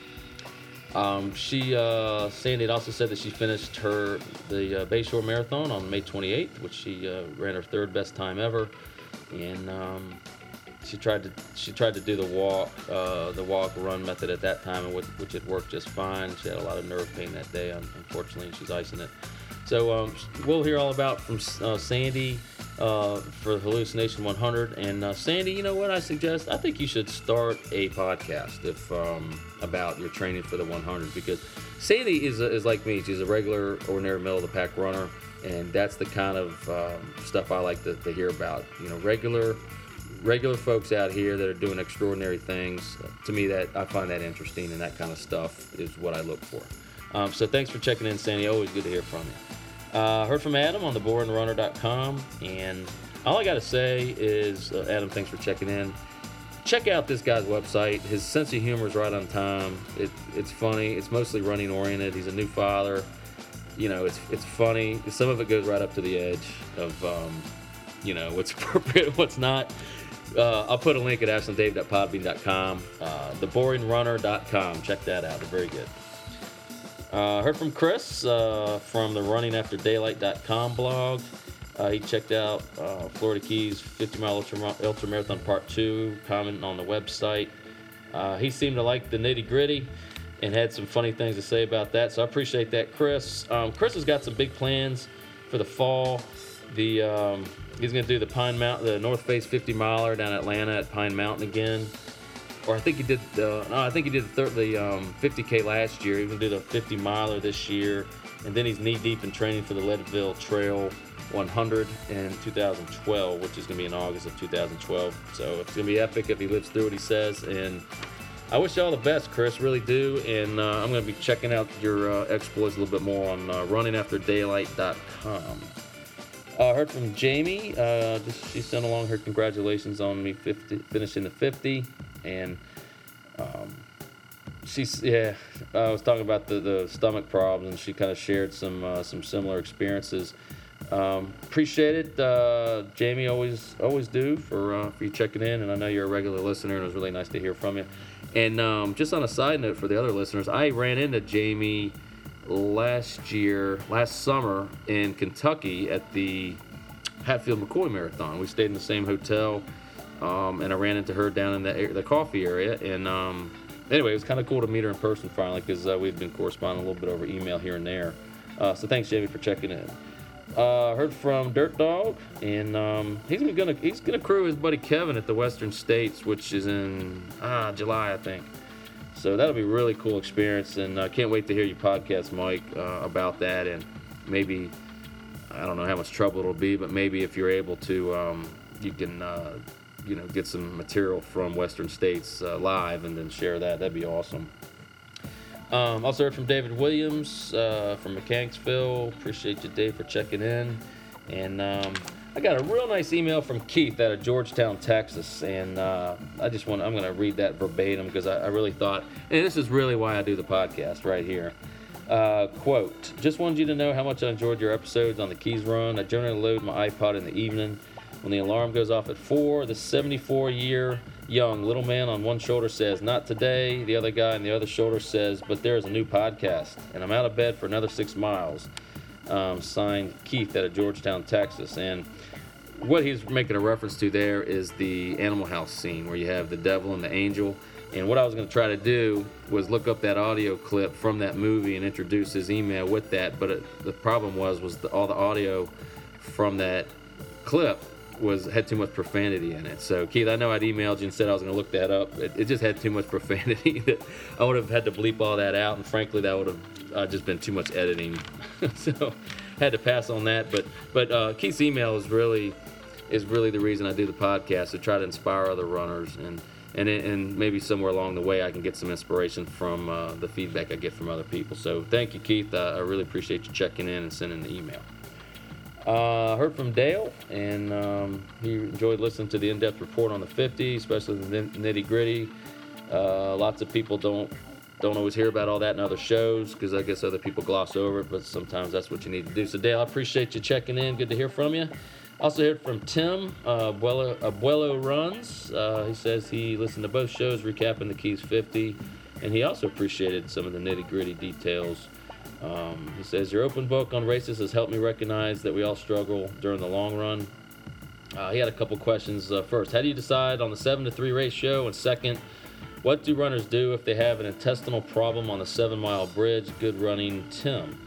Um, she, uh, Sandy had also said that she finished her the uh, Bayshore Marathon on May twenty-eighth, which she uh, ran her third best time ever, and um, she tried to she tried to do the walk uh, the walk run method at that time, which, which it worked just fine. She had a lot of nerve pain that day, unfortunately, and she's icing it. So um, we'll hear all about from uh, Sandy uh, for the Hallucination one hundred. And uh, Sandy, you know what I suggest? I think you should start a podcast if um, about your training for the one hundred, because Sandy is is like me. She's a regular, ordinary, middle of the pack runner, and that's the kind of um, stuff I like to, to hear about. You know, regular regular folks out here that are doing extraordinary things. To me, that I find that interesting, and that kind of stuff is what I look for. Um, so thanks for checking in, Sandy. Always good to hear from you. Uh, heard from Adam on the boring runner dot com, and all I got to say is, uh, Adam, thanks for checking in. Check out this guy's website. His sense of humor is right on time. It, it's funny. It's mostly running oriented. He's a new father. You know, it's it's funny. Some of it goes right up to the edge of, um, you know, what's appropriate, what's not. Uh, I'll put a link at ashland dave dot podbean dot com, uh, the boring runner dot com. Check that out. They're very good. Uh, heard from Chris uh, from the running after daylight dot com blog. Uh, he checked out uh, Florida Keys fifty mile Ultra, Ultra Marathon Part two, commenting on the website. Uh, he seemed to like the nitty gritty and had some funny things to say about that, so I appreciate that, Chris. Um, Chris has got some big plans for the fall. The um, he's going to do the Pine Mountain, the North Face fifty miler down in Atlanta at Pine Mountain again. Or I think he did the no, I think he did the, thir- the um, fifty K last year. He's going to do the fifty miler this year, and then he's knee deep in training for the Leadville Trail one hundred in two thousand twelve, which is going to be in August of two thousand twelve. So it's going to be epic if he lives through what he says. And I wish you all the best, Chris, really do. And uh, I'm going to be checking out your uh, exploits a little bit more on uh, running after daylight dot com. I uh, heard from Jamie. Uh, this, she sent along her congratulations on me fifty, finishing the fifty. And um, she's, yeah, I was talking about the, the stomach problems, and she kind of shared some uh, some similar experiences. Um, appreciate it, uh, Jamie. Always always do for uh, for you checking in, and I know you're a regular listener, and it was really nice to hear from you. And um, just on a side note for the other listeners, I ran into Jamie last year, last summer in Kentucky at the Hatfield McCoy Marathon. We stayed in the same hotel. Um, and I ran into her down in the, the coffee area. And um, anyway, it was kind of cool to meet her in person finally, because uh, we'd been corresponding a little bit over email here and there. Uh, so thanks, Jamie, for checking in. Uh, heard from Dirt Dog, and um, he's gonna he's gonna crew his buddy Kevin at the Western States, which is in ah, July, I think. So that'll be a really cool experience, and I uh, can't wait to hear your podcast, Mike, uh, about that. And maybe, I don't know how much trouble it'll be, but maybe if you're able to, um, you can. Uh, you know, get some material from Western States uh, live and then share that. That'd be awesome. Um, also heard from David Williams uh, from Mechanicsville. Appreciate you, Dave, for checking in. And um, I got a real nice email from Keith out of Georgetown, Texas. And uh, I just want, I'm going to read that verbatim because I, I really thought, and this is really why I do the podcast right here. Uh, quote, just wanted you to know how much I enjoyed your episodes on the Keys Run. I generally load my iPod in the evening. When the alarm goes off at four, the seventy-four-year young little man on one shoulder says, not today. The other guy on the other shoulder says, but there's a new podcast. And I'm out of bed for another six miles. Um, signed Keith out of Georgetown, Texas. And what he's making a reference to there is the Animal House scene where you have the devil and the angel. And what I was going to try to do was look up that audio clip from that movie and introduce his email with that. But it, the problem was, was the, all the audio from that clip was had too much profanity in it. So, Keith, I know I'd emailed you and said I was going to look that up. It, it just had too much profanity that I would have had to bleep all that out. And frankly, that would have uh, just been too much editing. So, had to pass on that. But but uh, Keith's email is really is really the reason I do the podcast, to try to inspire other runners. And And, it, and maybe somewhere along the way I can get some inspiration from uh, the feedback I get from other people. So thank you, Keith. Uh, I really appreciate you checking in and sending the email. I uh, heard from Dale, and um, he enjoyed listening to the in-depth report on the fifty, especially the nitty-gritty. Uh, lots of people don't don't always hear about all that in other shows because I guess other people gloss over it, but sometimes that's what you need to do. So, Dale, I appreciate you checking in. Good to hear from you. Also heard from Tim, uh, Abuelo, Abuelo Runs. Uh, he says he listened to both shows recapping the Keys fifty, and he also appreciated some of the nitty-gritty details. Um, he says, your open book on races has helped me recognize that we all struggle during the long run. Uh, he had a couple questions. Uh, first, how do you decide on the seven to three race show? And second, what do runners do if they have an intestinal problem on the seven-mile bridge? Good running, Tim.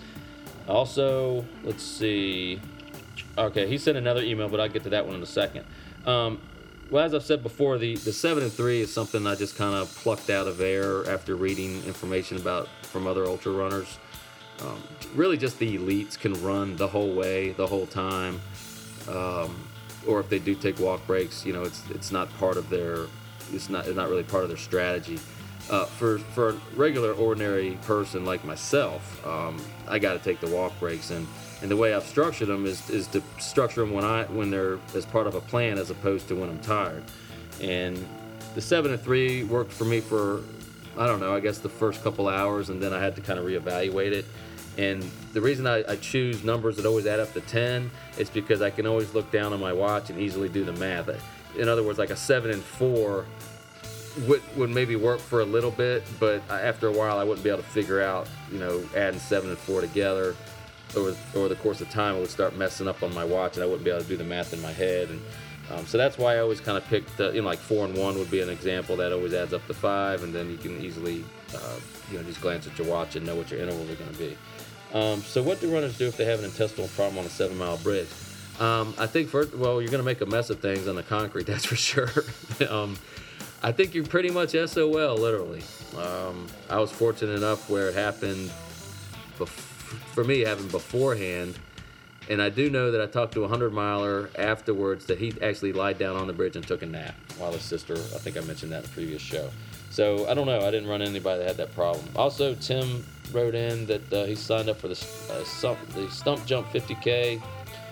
Also, let's see... Okay, he sent another email, but I'll get to that one in a second. Um, well, as I've said before, the, the seven and three is something I just kind of plucked out of air after reading information about from other ultra runners. Um, really, just the elites can run the whole way, the whole time. Um, or if they do take walk breaks, you know, it's it's not part of their it's not it's not really part of their strategy. Uh, for for a regular, ordinary person like myself, um, I got to take the walk breaks, and. And the way I've structured them is, is to structure them when I when they're as part of a plan as opposed to when I'm tired. And the seven and three worked for me for, I don't know, I guess the first couple hours, and then I had to kind of reevaluate it. And the reason I, I choose numbers that always add up to ten is because I can always look down on my watch and easily do the math. In other words, like a seven and four would, would maybe work for a little bit, but after a while I wouldn't be able to figure out, you know, adding seven and four together. Over, over the course of time, I would start messing up on my watch, and I wouldn't be able to do the math in my head. And um, so that's why I always kind of picked, uh, you know, like four and one would be an example that always adds up to five, and then you can easily, uh, you know, just glance at your watch and know what your intervals are going to be. Um, so what do runners do if they have an intestinal problem on a seven-mile bridge? Um, I think first, well, you're going to make a mess of things on the concrete, that's for sure. um, I think you're pretty much S O L, literally. Um, I was fortunate enough where it happened before. For me, happened beforehand, and I do know that I talked to a hundred miler afterwards that he actually lied down on the bridge and took a nap while his sister, I think I mentioned that in a previous show. So I don't know, I didn't run into anybody that had that problem. Also, Tim wrote in that uh, he signed up for the, uh, stump, the Stump Jump fifty K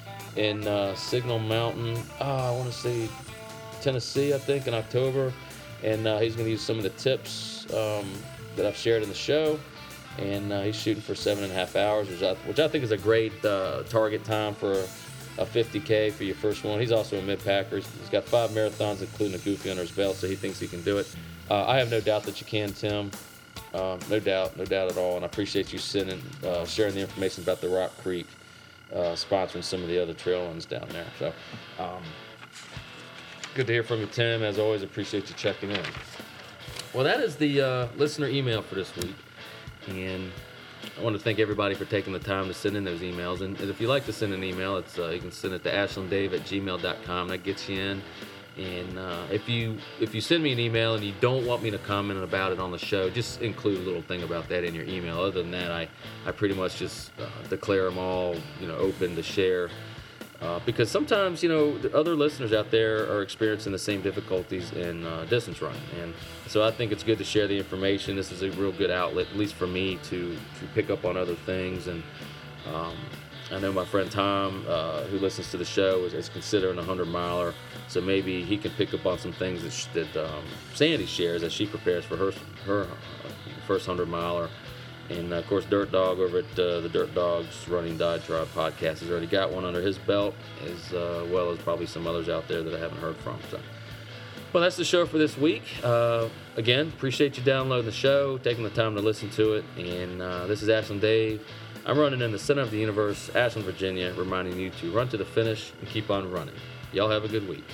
in uh, Signal Mountain, oh, I want to say Tennessee, I think, in October, and uh, he's going to use some of the tips um, that I've shared in the show. And uh, he's shooting for seven and a half hours, which I, which I think is a great uh, target time for a fifty K for your first one. He's also a mid-packer. He's, he's got five marathons, including a Goofy under his belt, so he thinks he can do it. Uh, I have no doubt that you can, Tim. Um, no doubt, no doubt at all. And I appreciate you sending, uh, sharing the information about the Rock Creek, uh, sponsoring some of the other trail runs down there. So, um, good to hear from you, Tim. As always, appreciate you checking in. Well, that is the uh, listener email for this week. And I want to thank everybody for taking the time to send in those emails. And if you like to send an email, it's uh, you can send it to ashlanddave at gmail dot com. That gets you in. And uh, if you if you send me an email and you don't want me to comment about it on the show, just include a little thing about that in your email. Other than that, I, I pretty much just uh, declare them all, you know, open to share. Uh, because sometimes, you know, the other listeners out there are experiencing the same difficulties in uh, distance running. And so I think it's good to share the information. This is a real good outlet, at least for me, to, to pick up on other things. And um, I know my friend Tom, uh, who listens to the show, is, is considering a hundred-miler. So maybe he can pick up on some things that, sh- that um, Sandy shares as she prepares for her, her uh, first hundred-miler. And, uh, of course, Dirt Dog over at uh, the Dirt Dogs Running Dodge Drive podcast has already got one under his belt, as uh, well as probably some others out there that I haven't heard from. So, well, that's the show for this week. Uh, again, appreciate you downloading the show, taking the time to listen to it. And uh, this is Ashland Dave. I'm running in the center of the universe, Ashland, Virginia, reminding you to run to the finish and keep on running. Y'all have a good week.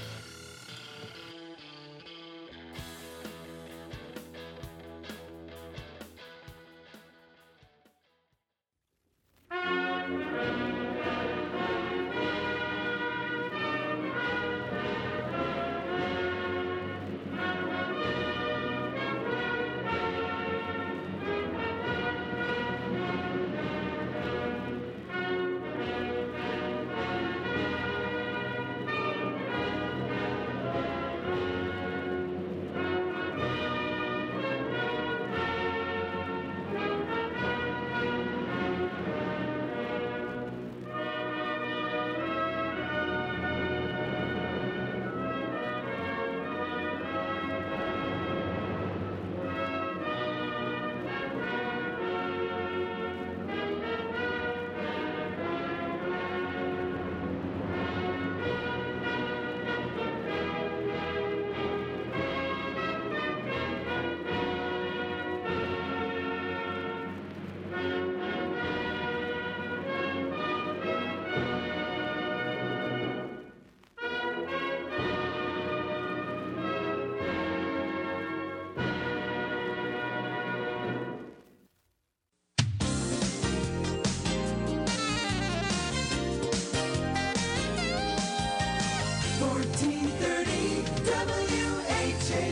fourteen thirty W H A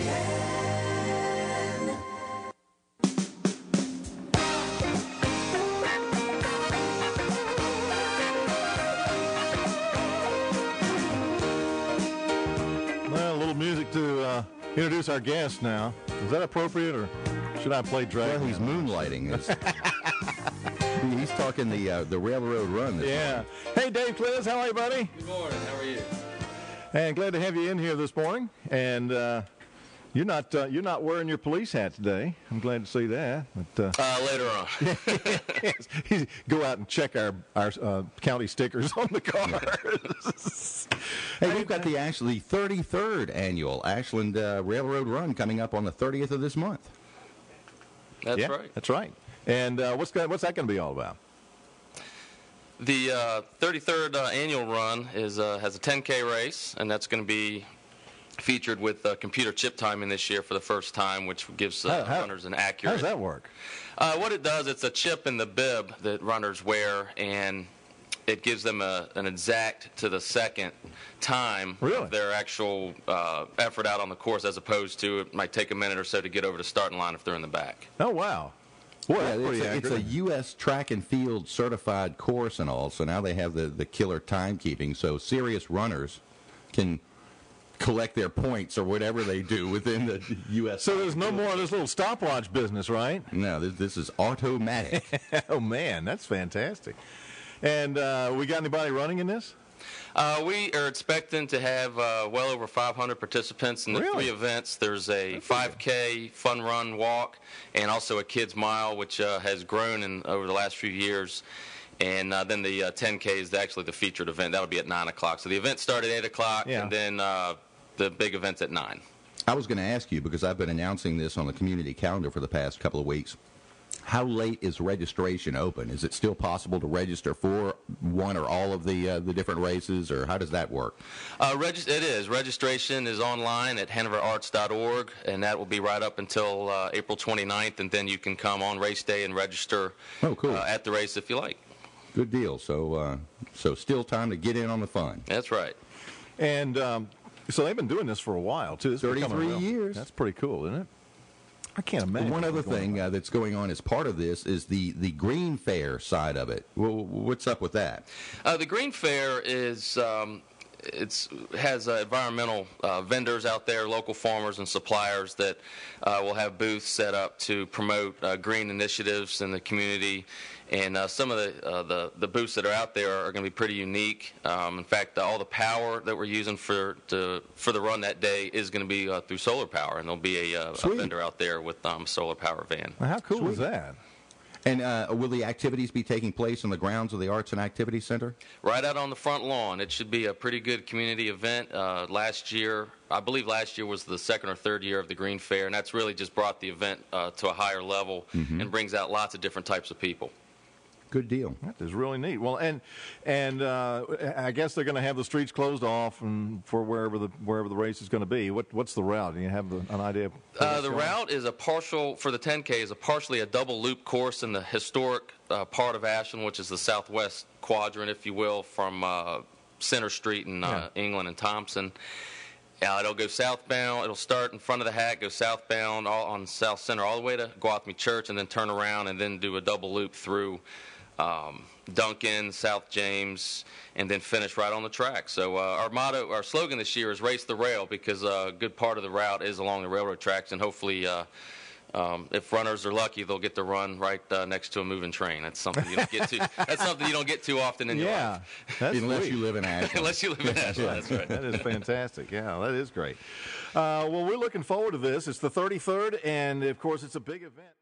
N. Well, a little music to uh, introduce our guest now. Is that appropriate, or should I play Drake? Well, he's moonlighting. It's- he's talking the uh, the railroad run. This Yeah. Hey, Dave Cliz, how are you, buddy? Good morning. How are you? And glad to have you in here this morning. And uh, you're not uh, you're not wearing your police hat today. I'm glad to see that. But, uh, Uh, later on. yes, go out and check our our uh, county stickers on the cars. Hey, we've got the actually thirty-third annual Ashland uh, Railroad Run coming up on the thirtieth of this month. That's yeah, right. That's right. And uh, what's that, what's that going to be all about? The uh, thirty-third uh, annual run is uh, has a ten K race, and that's going to be featured with uh, computer chip timing this year for the first time, which gives uh, How- how- runners an How accurate. does that work? Uh, what it does, it's a chip in the bib that runners wear, and it gives them a, an exact to the second time Really? of their actual uh, effort out on the course, as opposed to it might take a minute or so to get over the starting line if they're in the back. Oh, wow. Boy, Yeah, that's it's, pretty a, it's a accurate. U S track and field certified course and all, so now they have the, the killer timekeeping, so serious runners can collect their points or whatever they do within the U S So there's no more of this little stopwatch business, right? No, this, this is automatic. Oh, man, that's fantastic. And uh, we got anybody running in this? Uh, we are expecting to have uh, well over five hundred participants in the Really? three events. There's a five K fun run walk and also a kids mile, which uh, has grown in over the last few years. And uh, then the uh, ten K is actually the featured event. That'll be at nine o'clock. So the event started at eight o'clock, Yeah. and then uh, the big event's at nine. I was going to ask you, because I've been announcing this on the community calendar for the past couple of weeks, how late is registration open? Is it still possible to register for one or all of the uh, the different races, or how does that work? Uh, regis- it is. Registration is online at hanover arts dot org, and that will be right up until uh, April twenty-ninth, and then you can come on race day and register Oh, cool. uh, at the race if you like. Good deal. So, uh, so still time to get in on the fun. That's right. And um, so they've been doing this for a while, too. It's becoming thirty-three real- years. That's pretty cool, isn't it? I can't imagine. One other what's going thing on. uh, that's going on as part of this is the, the Green Fair side of it. Well, what's up with that? Uh, the Green Fair is um, it's has uh, environmental uh, vendors out there, local farmers and suppliers that uh, will have booths set up to promote uh, green initiatives in the community. And uh, some of the, uh, the the booths that are out there are going to be pretty unique. Um, in fact, all the power that we're using for to, for the run that day is going to be uh, through solar power, and there'll be a, uh, a Sweet. vendor out there with um, a solar power van. Now, how cool is that? And uh, will the activities be taking place on the grounds of the Arts and Activity Center? Right out on the front lawn. It should be a pretty good community event. Uh, last year, I believe last year was the second or third year of the Green Fair, and that's really just brought the event uh, to a higher level Mm-hmm. and brings out lots of different types of people. Good deal. That is really neat. Well, and and uh, I guess they're going to have the streets closed off and for wherever the wherever the race is going to be. What what's the route? Do you have the, an idea? Of Uh, the route is a partial, for the ten K, is a partially a double loop course in the historic uh, part of Ashland, which is the southwest quadrant, if you will, from uh, Center Street in uh, England and Thompson. Uh, it'll go southbound. It'll start in front of the hat, go southbound all on South Center all the way to Gwathmey Church, and then turn around and then do a double loop through um, Duncan, South James, and then finish right on the track. So uh, our motto, our slogan this year is "Race the Rail," because a good part of the route is along the railroad tracks, and hopefully, uh, um, if runners are lucky, they'll get to run right uh, next to a moving train. That's something you don't get to. That's something you don't get too often in your Yeah, life. that's Unless sweet. you live in Ashland. Unless you live in Ashland. That's right. That is fantastic. Yeah, that is great. Uh, well, we're looking forward to this. It's the thirty-third, and of course, it's a big event.